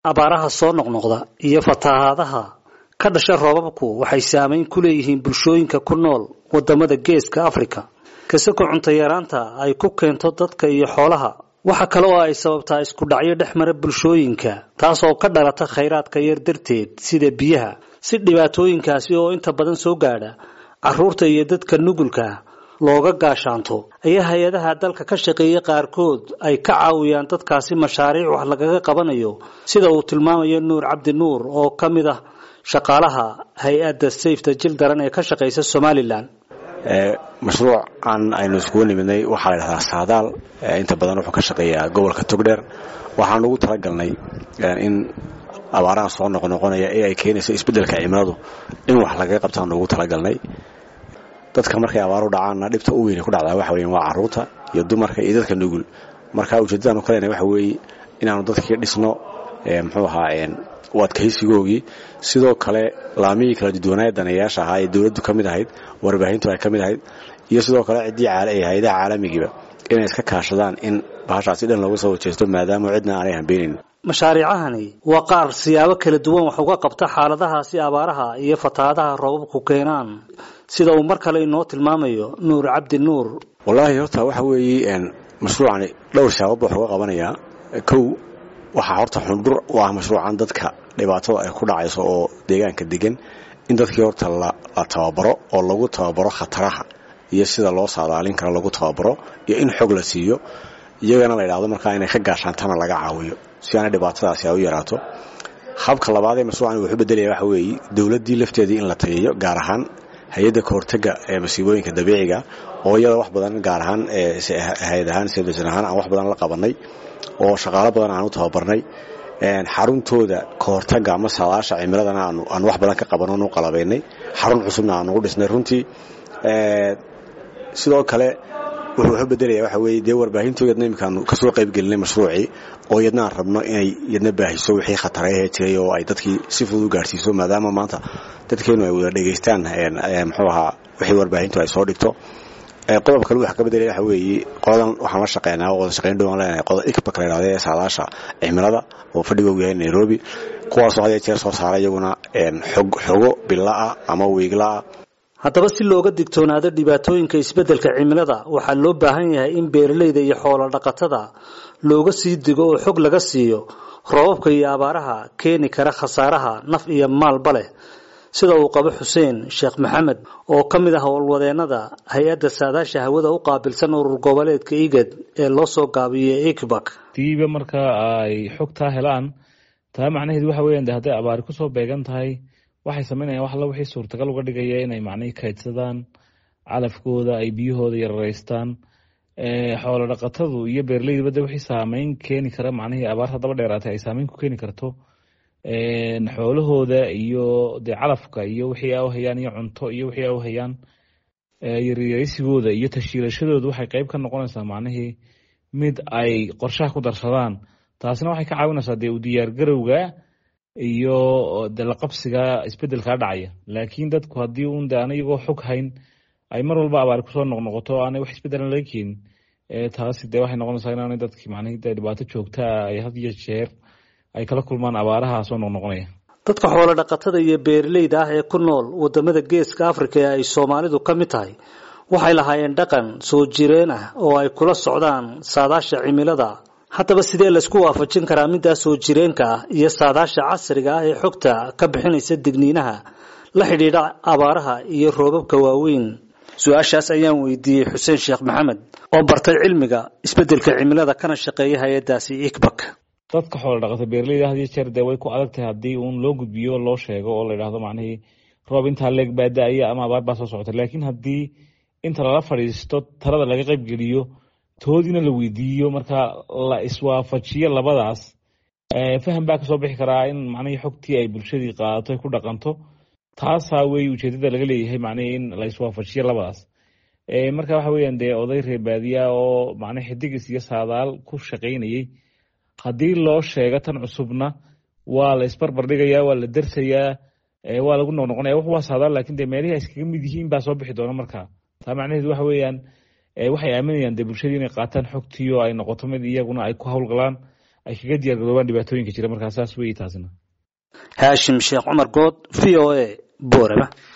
abaaraha soo noqnoqda iyo fatahaadaha ka dhashay roobabku waxay saameyn ku leeyihiin bulshooyinka ku nool wadamada geeska Afrika kasoo cunto yaraanta ay ku keento dadka iyo xoolaha waxa kale oo ay sababtaa isku dhacyo dhexmara bulshooyinka taas oo ka dhalata kheyraadka yar darteed sida biyaha si dhibaatooyinkaasi oo inta badan soo gaadha caruurta iyo dadka nugulka looga gaashaanto ayaa hay'adaha dalka ka shaqeeya qaarkood ay ka caawiyaan dadkaasi mashaariic wax lagaga qabanayo sida uu tilmaamayo Nuur Cabdi Nuur oo kamid ah shaqaalaha hay'adda Save the Children ee ka shaqeysa Somaliland mashruuc aan aynu isku nimidnay waxa la yiraahdaa Saadaal inta badan wuxuu ka shaqeeyaa gobolka Togdheer waxaan ugu talagalnay in abaaraha soo noqonaya ee ay keenayso isbedelka cimiladu in wax laga qabtaan ugu talagalnay dadka markay abaar u dhacaan dhibta u weyn ku dhacdaa waxa weeyaan waa caruurta iyo dumarka iyo dadka nugul marka ujeedadaan u kaleena waxa weey inaanu dadkii dhisno muxuu ahaa wadkaysigoogi sidoo kale laamii kala duwanayd danayaasha ahaa ee dawladdu kamid ahayd warbaahintu ay kamid ahayd iyo sidoo kale cidii hay'adaha caalamiga inay iska kaashadaan in bahashaasi dhan lagu soo jeesto maadaama cidna aanay hanbeenin mashaariicahani waa qaar siyaabo kala duwan wax uga qabta xaaladahaasi abaaraha iyo fatahaadaha roobabku keenaan sida uu mar kale inoo tilmaamayo Nuur Cabdi Nuur wallahi horta waxa weeyii mashruucani dhowr sabab wax uga qabanaya kow waxa horta xundur waa mashruucan dadka dhibaato ay ku dhacayso oo deegaanka degan in dadkii horta la tababaro oo lagu tababaro khataraha iyo sida loo saadaalin karo lagu tababaro iyo in xog la siiyo iyagana la yiraahdo marka inay ka gaashaantana laga caawiyo si aan dhibaatadaasi ay u yaraato habka labaad ee mashruucan wuxuu bedelayaa waxa weey dawladii lafteedii in la tayeeyo gaar ahaan hay'adda ka hortagga ee masiibooyinka dabiiciga oo iyada wax badan gaar ahaan hay'adahan sidoo aan wax badan la qabanay oo shaqaale badan aan u tababarnay xaruntooda ka hortagga ama saadaasha cimiladana aan wax badan ka qabano qalabeynay xarun cusubna aan ugu dhisnay runtii sidoo kale wuxuu bedelayaa waxa weey de warbaahintoodna imkaan ka soo qayb gelinay mashruuci oo yadna rabno inay yadna baahiso wixii khataraha jiray oo ay dadkii si fudud u gaarsiiso maadaama maanta dadkeenu ay wada dhageystaan muxuu ahaa wixii warbaahintu ay soo dhigto qodob kale waxa ka bedelaya waxa weey qodan waxaan la shaqeynaa oo shaqeyn dhawaan leenahay qodob ikba kale raadaya saadaasha cimilada oo fadhigooda yahay Nairobi kuwaas oo ay jeer soo saaray iyaguna xogo bilaa ama wiiglaa haddaba si looga digtoonaado dhibaatooyinka isbedelka cimilada waxa loo baahan yahay in beeralayda iyo xoolo dhaqatada looga sii digo oo xog laga siiyo roobabka iyo abaaraha keeni kara khasaaraha naf iyo maalba leh sida uu qabo Xuseen Sheekh Maxamed oo kamid ah howlwadeenada hay'adda saadaasha hawada u qaabilsan urur goboleedka IGAD ee loo soo gaabiyay ICBAC tiiba marka ay xogta helaan taa macnaheedu waxa weeyaan haddii abaar ku soo beegan tahay waxay sameynayaan wax la wixii suurtagal uga dhigaya inay macnaheedu kaydsadaan calafkooda ay biyahooda yareystaan xoolo dhaqatadu iyo beeralayda wixii saameyn keeni kara macnaheedu abaarta daba dheeraatay ay saameyn ku keeni karto xoolahooda iyo calafka iyo wixii ay u hayaan iyo cunto iyo wixii ay u hayaan yareysigooda iyo tashiilashadooda waxay qayb ka noqonaysaa macnaheedu mid ay qorshaha ku darsadaan taasina waxay ka caawinaysaa u diyaar garowga iyo la qabsiga isbedelka dhacaya laakiin dadku hadii uu iyagoo xog hayn ay mar walba abaar ku soo noqnoqoto aan wax isbedel la keenin taasi waxay noqonaysaa in dadkii macnaheedu dhibaato joogta ay had iyo jeer ay kala kulmaan abaaraha soo noqnoqonaya dadka xoolo dhaqatada iyo beeralayda ah ee ku nool wadamada geeska Afrika ee ay Soomaalidu ka mid tahay waxay lahaayeen dhaqan soo jireen ah oo ay kula socdaan saadaasha cimilada haddaba sidee la isku waafajin karaa midaas soo jireenka ah iyo saadaasha casriga ah ee xogta ka bixinaysa digniinaha la xidhiidha abaaraha iyo roobabka waaweyn su'aashaas ayaan weydiiyay Xuseen Sheekh Maxamed oo bartay cilmiga isbedelka cimilada kana shaqeeya hay'adaasi ICBAC dadka xoolo dhaqatada beeralayda hadii jeer way ku adagtahay hadii uu loo gudbiyo loo sheego oo la yiraahdo macnaheedu roob inta leeg baadaaya ama abaar baa soo socota laakiin hadii inta la fariisto tarada laga qayb geliyo toodina la weydiiyo marka la iswaafajiyo labadaas faham baa ka soo bixi karaa in macnaheedu xogtii ay bulshadii qaadato ku dhaqanto taas way ujeedada laga leeyahay macnaheedu in la iswaafajiyo labadaas marka waxa weeyaan oday reebaadiya oo macnaheedu xidigis iyo saadaal ku shaqeynayay hadii loo sheego tan cusubna waa la isbarbar dhigayaa waa la darsayaa waa lagu noqnoqonayaa wax waa saadaal laakiin meelaha iskaga mid yihiin baa soo bixi doona marka taa macnaheedu waxa weeyaan waxay aaminayaan bulshada inay qaataan xogtiyo ay noqoto mid iyaguna ay ku hawlgalaan ay kaga diyaar garoobaan dhibaatooyinka jira markaa saas weeye taasina. Haashim Sheekh Cumar Good, VOA, Boorama.